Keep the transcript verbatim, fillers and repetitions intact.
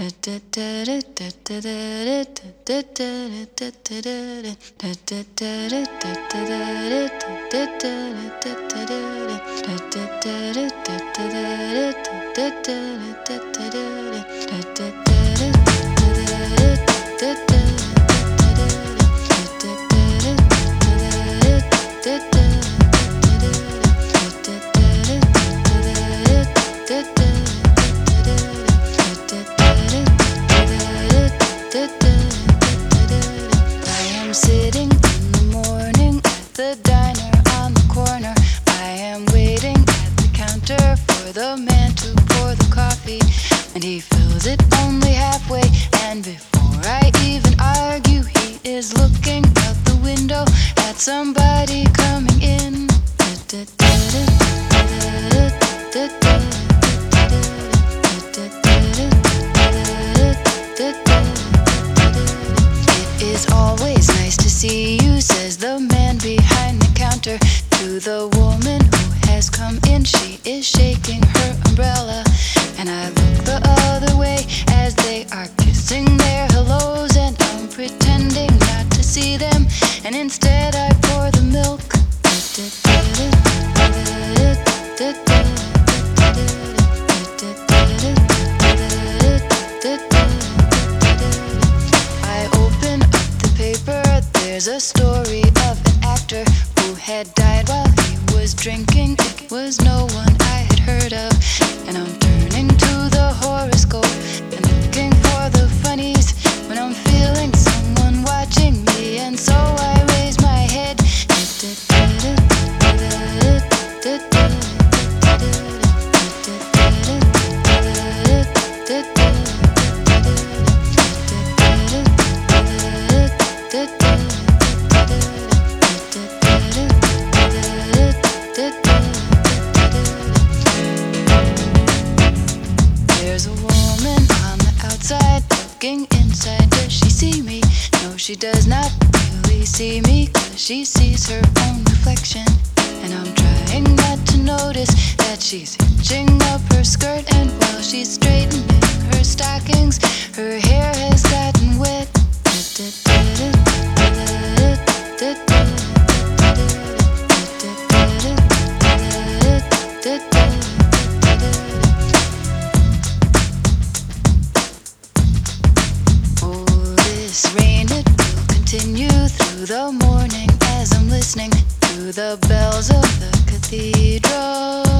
Sitting in the morning at the diner on the corner. I am waiting at the counter for the man to pour the coffee, and he fills it only halfway. And before I even argue, he is looking out the window at somebody coming in. It is always nice to see you, says the man behind the counter to the woman who has come in. She is shaking her umbrella, and I look the other way as they are kissing their hellos, and I'm pretending not to see them, and instead I pour the milk. I open up the paper. There's a story of an actor who had died while he was drinking. It was no one I had heard of, and I'm turning to the horoscope and looking for the funnies when I'm feeling someone watching me, and so I raise my head. There's a woman on the outside looking inside. Does she see me? No, she does not really see me, 'cause she sees her own reflection. And I'm trying not to notice that she's hitching up her skirt, and while she's straightening her stockings, her hair has gotten wet. Oh, this rain, it will continue through the morning as I'm listening to the bells of the cathedral.